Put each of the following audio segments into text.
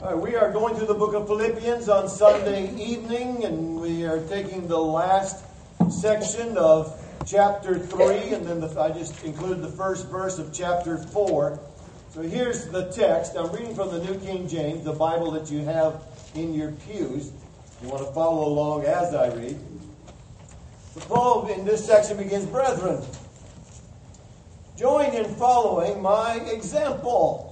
All right, we are going through the book of Philippians on Sunday evening, and we are taking the last section of chapter 3, and then I just included the first verse of chapter 4. So here's the text. I'm reading from the New King James, the Bible that you have in your pews. You want to follow along as I read. So Paul in this section begins, "Brethren, join in following my example,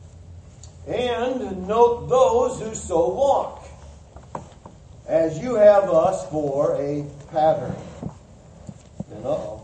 and note those who so walk, as you have us for a pattern." And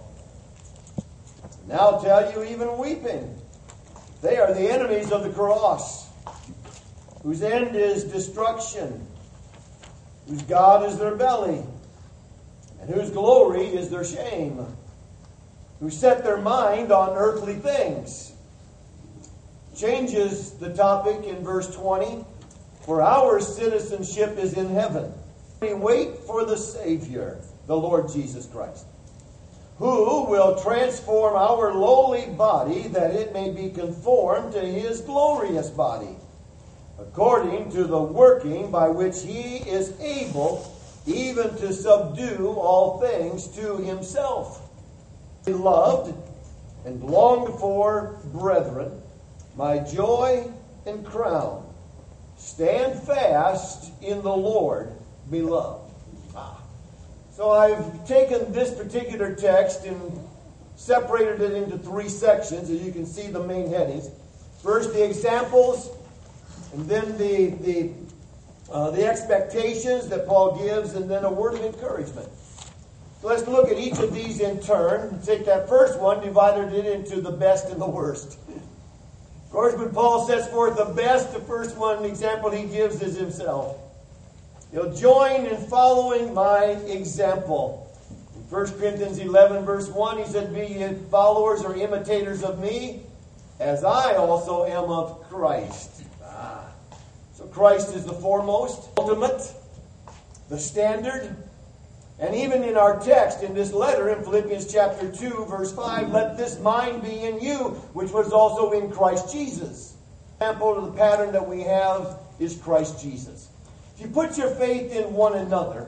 now tell you even weeping, they are the enemies of the cross, whose end is destruction, whose God is their belly, and whose glory is their shame, who set their mind on earthly things. Changes the topic in verse 20. For our citizenship is in heaven. We wait for the Savior, the Lord Jesus Christ, who will transform our lowly body that it may be conformed to His glorious body, according to the working by which He is able even to subdue all things to Himself. Beloved and longed for brethren, my joy and crown, stand fast in the Lord, beloved. So I've taken this particular text and separated it into three sections, as you can see the main headings. First, the examples, and then the expectations that Paul gives, and then a word of encouragement. So let's look at each of these in turn. Take that first one, divided it into the best and the worst. Of course, when Paul sets forth the best, the first one example he gives is himself. You'll join in following my example. In 1 Corinthians 11, verse 1, he said, "Be ye followers or imitators of me, as I also am of Christ." So Christ is the foremost, ultimate, the standard. And even in our text, in this letter, in Philippians chapter 2, verse 5, "Let this mind be in you, which was also in Christ Jesus." The example of the pattern that we have is Christ Jesus. If you put your faith in one another,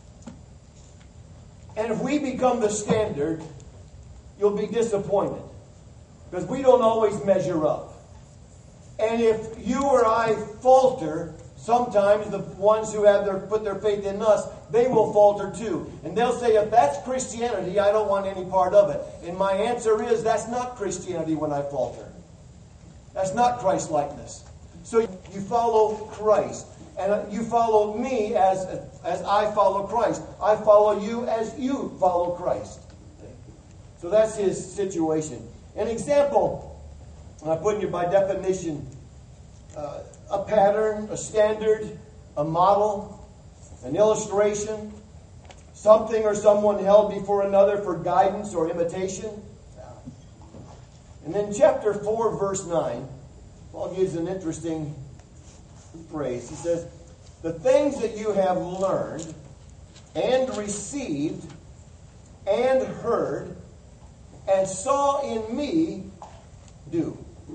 and if we become the standard, you'll be disappointed, because we don't always measure up. And if you or I falter, sometimes the ones who have put their faith in us, they will falter too. And they'll say, if that's Christianity, I don't want any part of it. And my answer is, that's not Christianity when I falter. That's not Christ-likeness. So you follow Christ. And you follow me as I follow Christ. I follow you as you follow Christ. So that's his situation. An example, and I put in you by definition, a pattern, a standard, a model, an illustration, something or someone held before another for guidance or imitation. And then chapter 4, verse 9, Paul gives an interesting phrase. He says, "The things that you have learned and received and heard and saw in me, do."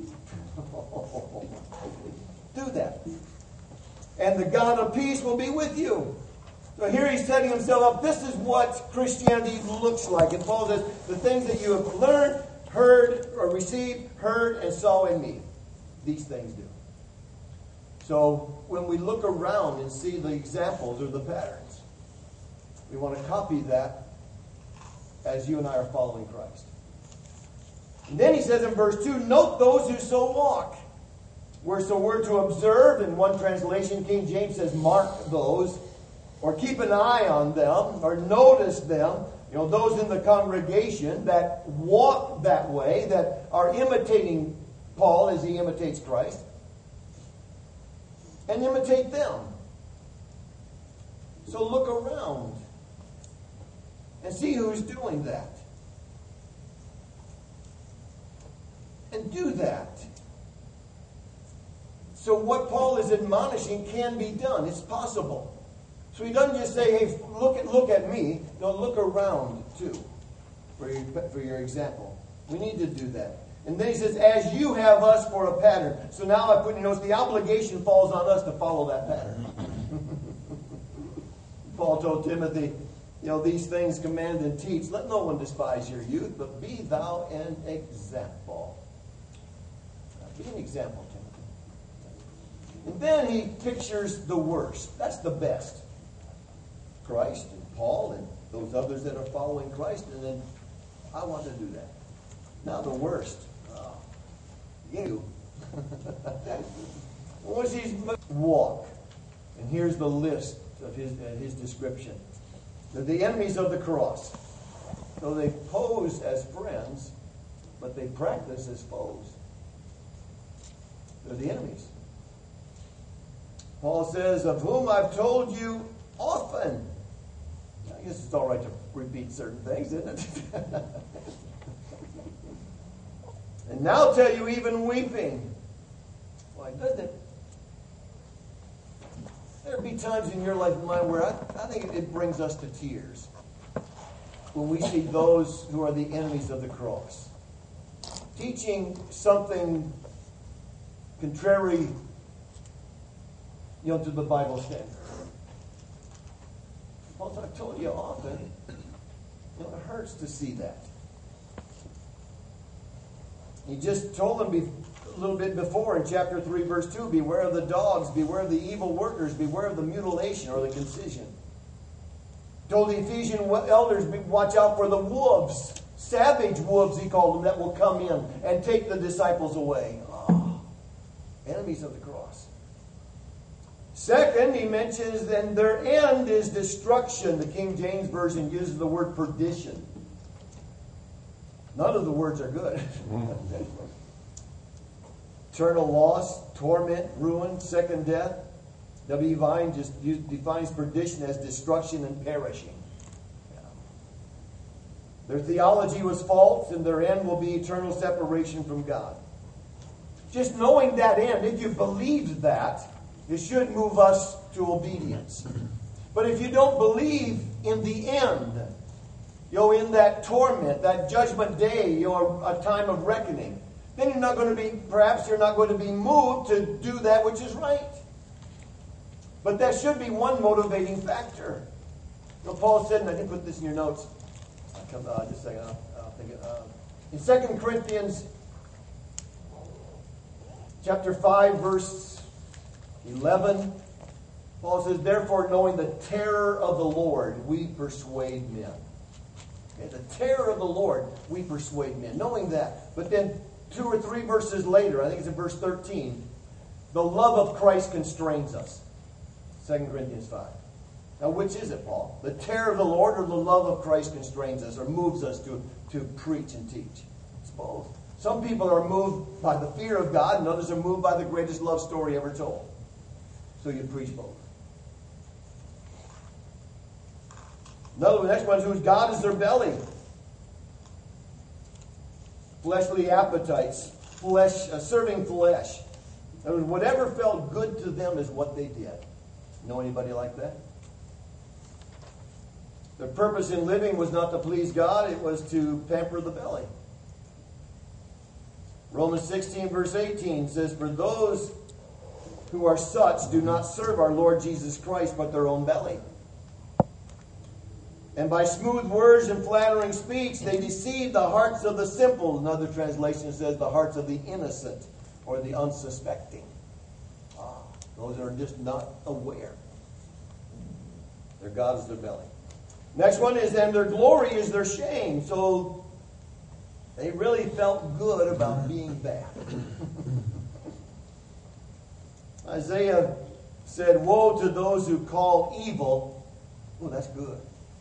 Do that. "And the God of peace will be with you." So here he's setting himself up. This is what Christianity looks like. And Paul says, the things that you have learned, heard, or received, heard, and saw in me, these things do. So when we look around and see the examples or the patterns, we want to copy that as you and I are following Christ. And then he says in verse 2, "Note those who so walk." We're to observe. In one translation, King James says mark those, or keep an eye on them, or notice them. Those in the congregation that walk that way, that are imitating Paul as he imitates Christ, and imitate them. So look around and see who's doing that. And do that. So what Paul is admonishing can be done. It's possible. So he doesn't just say, "Hey, look at me." No, look around too for your example. We need to do that. And then he says, as you have us for a pattern. So now I put in notes, the obligation falls on us to follow that pattern. Paul told Timothy, these things command and teach. Let no one despise your youth, but be thou an example. Be an example, Timothy. And then he pictures the worst. That's the best. Christ and Paul and those others that are following Christ. And then I want to do that. Now the worst. You. Once he's walk. And here's the list of his description. They're the enemies of the cross. So they pose as friends, but they practice as foes. They're the enemies. Paul says, of whom I've told you often. I guess it's all right to repeat certain things, isn't it? And now tell you even weeping. Why doesn't it? There'll be times in your life and mine where I think it brings us to tears when we see those who are the enemies of the cross teaching something contrary, to the Bible standard. Well, I've told you often, it hurts to see that. He just told them a little bit before in chapter 3, verse 2, beware of the dogs, beware of the evil workers, beware of the mutilation or the concision. Told the Ephesian elders, watch out for the wolves, savage wolves, he called them, that will come in and take the disciples away. Enemies of the cross. Second, he mentions then their end is destruction. The King James Version uses the word perdition. None of the words are good. Eternal loss, torment, ruin, second death. W. Vine just defines perdition as destruction and perishing. Their theology was false, and their end will be eternal separation from God. Just knowing that end, if you believed that, it should move us to obedience. But if you don't believe in the end, in that torment, that judgment day, a time of reckoning, then you're not going to be moved to do that which is right. But that should be one motivating factor. Paul said, and I didn't put this in your notes. Just a second. I'll think it. In 2 Corinthians chapter 5, verse 11, Paul says, therefore, knowing the terror of the Lord, we persuade men. Okay, the terror of the Lord, we persuade men. Knowing that. But then 2 or 3 verses later, I think it's in verse 13, the love of Christ constrains us. 2 Corinthians 5. Now, which is it, Paul? The terror of the Lord or the love of Christ constrains us or moves us to preach and teach? It's both. Some people are moved by the fear of God, and others are moved by the greatest love story ever told. So you preach both. The next one is whose God is their belly. Fleshly appetites, serving flesh. Whatever felt good to them is what they did. Know anybody like that? Their purpose in living was not to please God, it was to pamper the belly. Romans 16 verse 18 says, for those who are such do not serve our Lord Jesus Christ, but their own belly. And by smooth words and flattering speech, they deceive the hearts of the simple. Another translation says the hearts of the innocent or the unsuspecting. Those are just not aware. Their God is their belly. Next one is, and their glory is their shame. So they really felt good about being bad. Isaiah said, woe to those who call evil. Oh, that's good.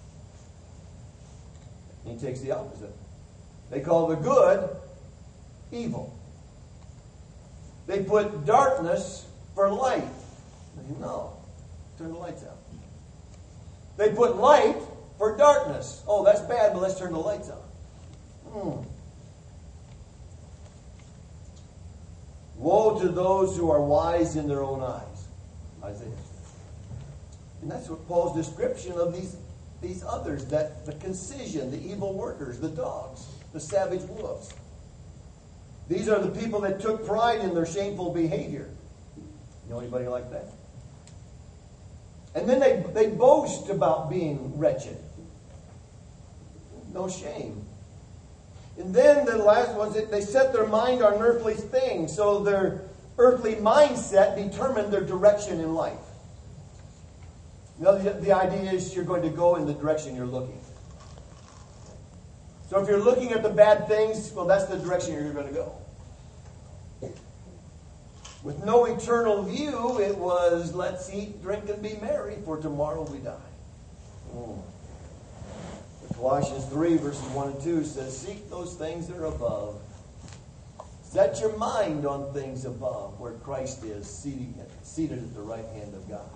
And he takes the opposite. They call the good evil. They put darkness for light. No. Turn the lights out. They put light for darkness. Oh, that's bad, but let's turn the lights on. Woe to those who are wise in their own eyes. Isaiah. And that's what Paul's description of these others, that the concision, the evil workers, the dogs, the savage wolves. These are the people that took pride in their shameful behavior. You know anybody like that? And then they boast about being wretched. No shame. And then the last ones, they set their mind on earthly things. So their earthly mindset determined their direction in life. You know, the idea is you're going to go in the direction you're looking. So if you're looking at the bad things, well, that's the direction you're going to go. With no eternal view, it was, let's eat, drink, and be merry, for tomorrow we die. Colossians 3, verses 1 and 2 says, seek those things that are above. Set your mind on things above, where Christ is seated at the right hand of God.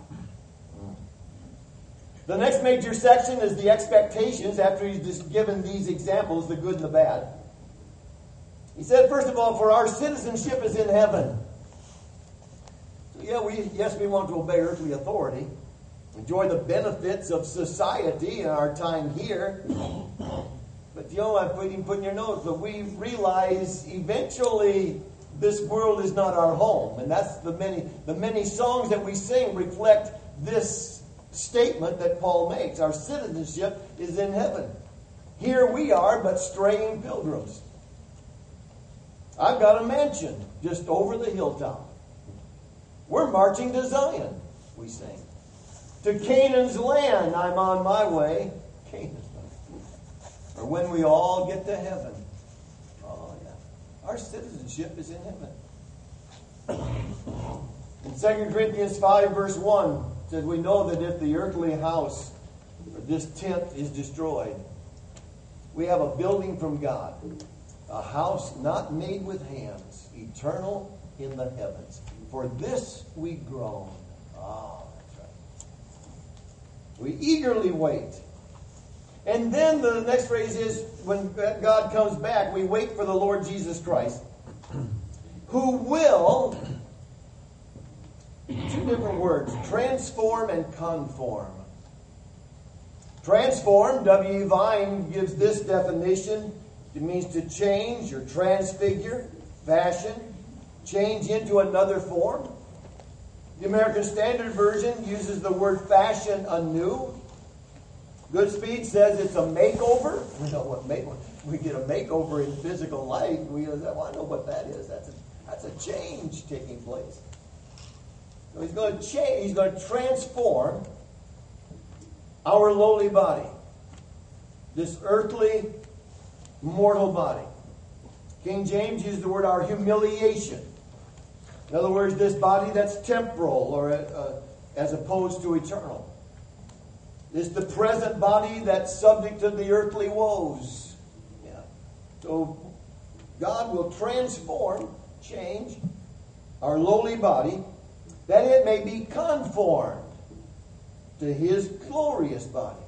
The next major section is the expectations after he's just given these examples, the good and the bad. He said, first of all, for our citizenship is in heaven. So we want to obey earthly authority, enjoy the benefits of society in our time here. But I'm putting in your notes, but we realize eventually this world is not our home. And that's the many songs that we sing reflect this statement that Paul makes. Our citizenship is in heaven. Here we are, but straying pilgrims. I've got a mansion just over the hilltop. We're marching to Zion, we sing. To Canaan's land, I'm on my way. Canaan's land. Or when we all get to heaven. Oh, yeah. Our citizenship is in heaven. In 2 Corinthians 5, verse 1, it says, we know that if the earthly house, or this tent, is destroyed, we have a building from God, a house not made with hands, eternal in the heavens. For this we groan. Oh, that's right. We eagerly wait. And then the next phrase is, when God comes back, we wait for the Lord Jesus Christ, who will, two different words, transform and conform. Transform, W. Vine gives this definition. It means to change or transfigure, fashion, change into another form. The American Standard Version uses the word fashion anew. Goodspeed says it's a makeover. We know what we get a makeover in physical life. I know what that is. That's a change taking place. So he's going to change. He's going to transform our lowly body, this earthly, mortal body. King James used the word our humiliation. In other words, this body that's temporal, or as opposed to eternal. It's the present body that's subject to the earthly woes. Yeah. So God will transform, change our lowly body, that it may be conformed to His glorious body.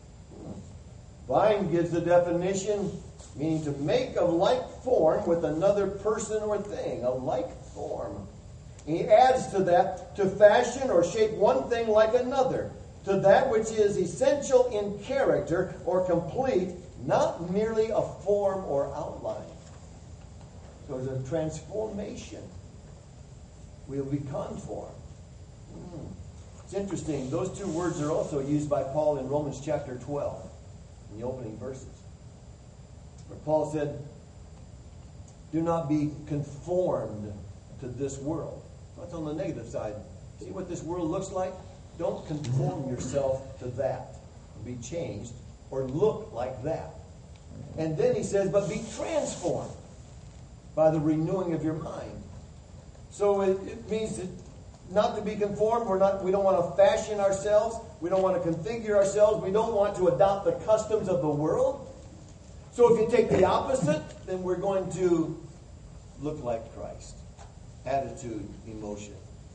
Vine gives the definition, meaning to make of like form with another person or thing, a like form. He adds to that, to fashion or shape one thing like another, to that which is essential in character or complete, not merely a form or outline. So there's a transformation. We'll be conformed. It's interesting. Those two words are also used by Paul in Romans chapter 12, in the opening verses, where Paul said, do not be conformed to this world. That's on the negative side. See what this world looks like? Don't conform yourself to that. Be changed or look like that. And then he says, but be transformed by the renewing of your mind. So it means that not to be conformed. We don't want to fashion ourselves. We don't want to configure ourselves. We don't want to adopt the customs of the world. So if you take the opposite, then we're going to look like Christ. Attitude, emotion.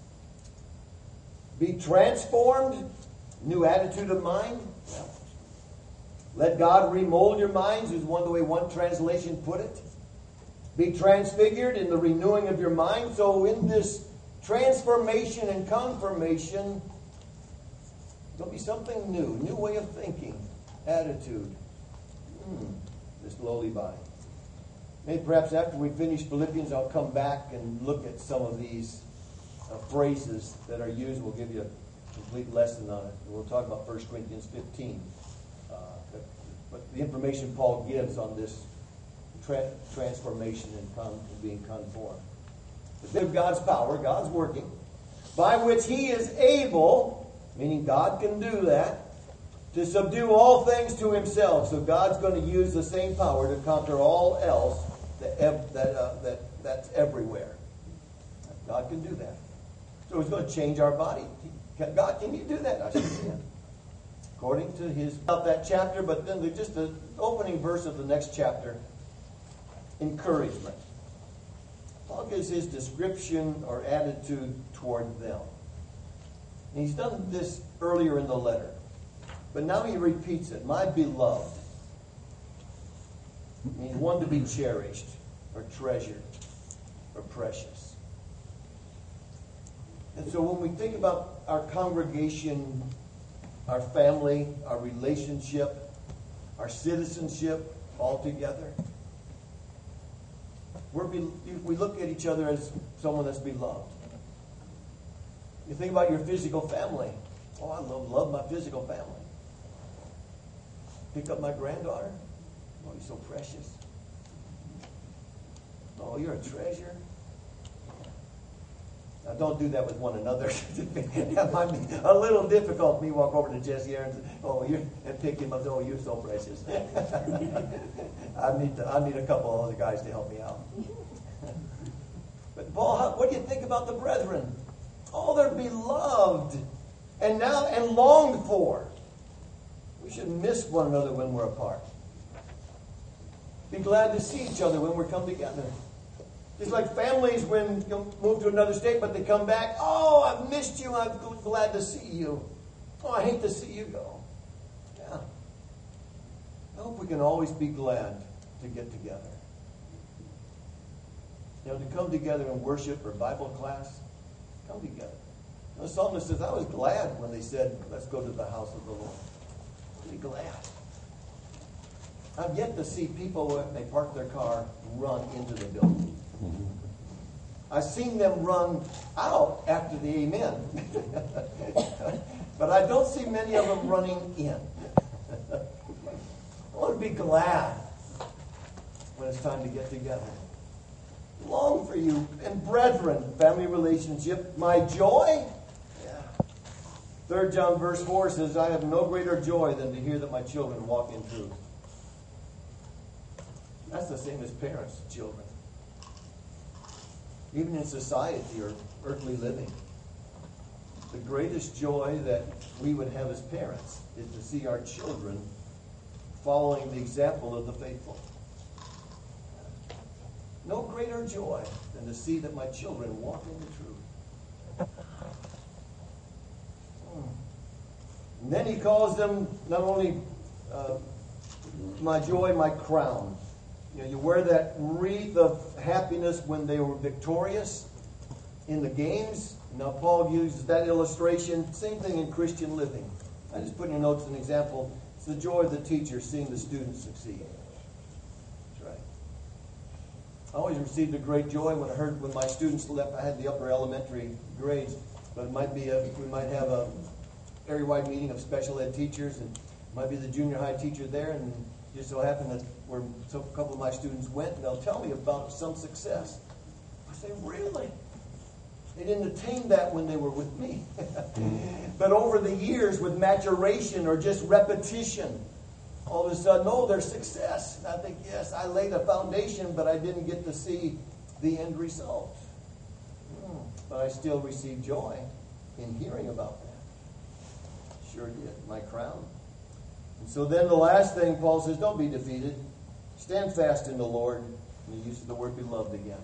Be transformed, new attitude of mind. Let God remold your minds, is the way one translation put it. Be transfigured in the renewing of your mind. So in this transformation and confirmation, there'll be something new way of thinking, attitude. This lowly body. Maybe perhaps after we finish Philippians, I'll come back and look at some of these phrases that are used. We'll give you a complete lesson on it. We'll talk about 1 Corinthians 15. But the information Paul gives on this transformation and being conformed. The bit of God's power, God's working, by which He is able, meaning God can do that, to subdue all things to Himself. So God's going to use the same power to conquer all else that's everywhere. God can do that. So He's going to change our body. God, can you do that? I said, yeah. According to His about that chapter, but then just the opening verse of the next chapter, encouragement. Paul gives his description or attitude toward them. And he's done this earlier in the letter. But now he repeats it. My beloved. Means one to be cherished or treasured or precious. And so when we think about our congregation, our family, our relationship, our citizenship all together, we look at each other as someone that's beloved. You think about your physical family. Oh, I love my physical family. Pick up my granddaughter. Oh, you're so precious. Oh, you're a treasure. Now, don't do that with one another. That might be a little difficult. Me walk over to Jesse Aaron and pick him up. Oh, you're so precious. I need a couple of other guys to help me out. But Paul, what do you think about the brethren? Oh, they're beloved and longed for. We should miss one another when we're apart. Be glad to see each other when we come together. Just like families when you move to another state, but they come back. Oh, I've missed you. I'm glad to see you. Oh, I hate to see you go. Yeah. I hope we can always be glad to get together. You know, to come together in worship or Bible class, come together. The psalmist says, I was glad when they said, let's go to the house of the Lord. Really glad. I've yet to see people, when they park their car, run into the building. I've seen them run out after the amen. But I don't see many of them running in. I want to be glad when it's time to get together. Long for you. And brethren, family relationship, my joy. Yeah. 3 John verse 4 says, I have no greater joy than to hear that my children walk in truth. That's the same as parents, children. Even in society or earthly living. The greatest joy that we would have as parents is to see our children following the example of the faithful. No greater joy than to see that my children walk in the truth. And then he calls them not only my joy, my crown. You know, you wear that wreath of happiness when they were victorious in the games. Now Paul uses that illustration. Same thing in Christian living. I just put in your notes an example. It's the joy of the teacher seeing the students succeed. That's right. I always received a great joy when I heard when my students left. I had the upper elementary grades, but it might be we might have a area-wide meeting of special ed teachers, and it might be the junior high teacher there, and just so happened that a couple of my students went, and they'll tell me about some success. I say, really? They didn't attain that when they were with me. But over the years, with maturation or just repetition, all of a sudden, oh, there's success. And I think, yes, I laid a foundation, but I didn't get to see the end result. But I still received joy in hearing about that. Sure did. My crown. And so then the last thing, Paul says, don't be defeated. Stand fast in the Lord. And he uses the word beloved again.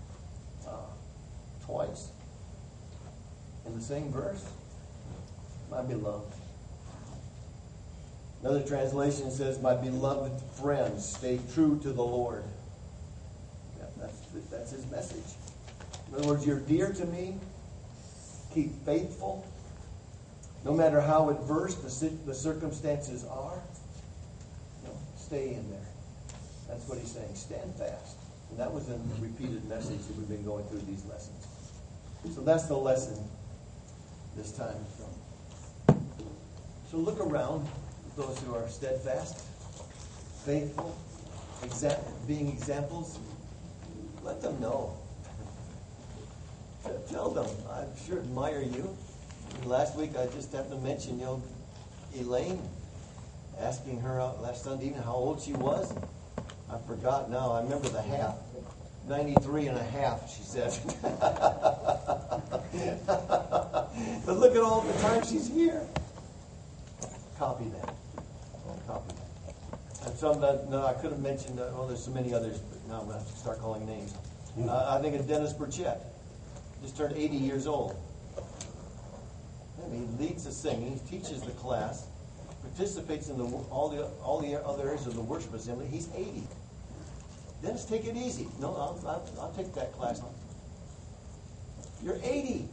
Twice. In the same verse. My beloved. Another translation says, my beloved friends, stay true to the Lord. Yeah, that's his message. In other words, you're dear to me. Keep faithful. No matter how adverse the circumstances are, stay in there. That's what he's saying. Stand fast. And that was a repeated message that we've been going through these lessons. So that's the lesson this time. So look around at those who are steadfast, faithful, being examples. Let them know. Tell them, I sure admire you. And last week I just happened to mention, Elaine, asking her out last Sunday evening how old she was. I forgot now. I remember the half. 93 and a half, she said. But look at all the time she's here. Copy that. Copy that. And some that, no, I could have mentioned, there's so many others, but now I'm going to have to start calling names. I think of Dennis Burchett. Just turned 80 years old. And he leads the singing, he teaches the class, participates in all the other areas of the worship assembly. He's 80. Dennis, take it easy. No, I'll take that class. You're 80.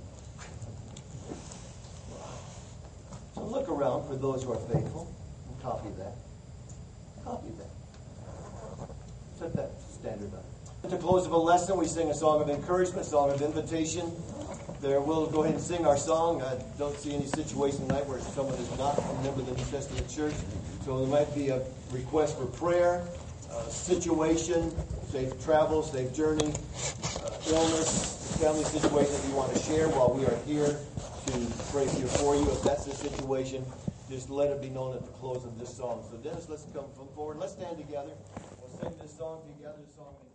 So look around for those who are faithful and copy that. Copy that. Set that standard up. At the close of a lesson, we sing a song of encouragement, a song of invitation. We'll go ahead and sing our song. I don't see any situation tonight where someone is not a member of the New Testament church. So there might be a request for prayer, situation, safe travel, safe journey, illness, family situation that you want to share while we are here to pray for you. If that's the situation, just let it be known at the close of this song. So Dennis, let's come forward. Let's stand together. We'll sing this song together. This song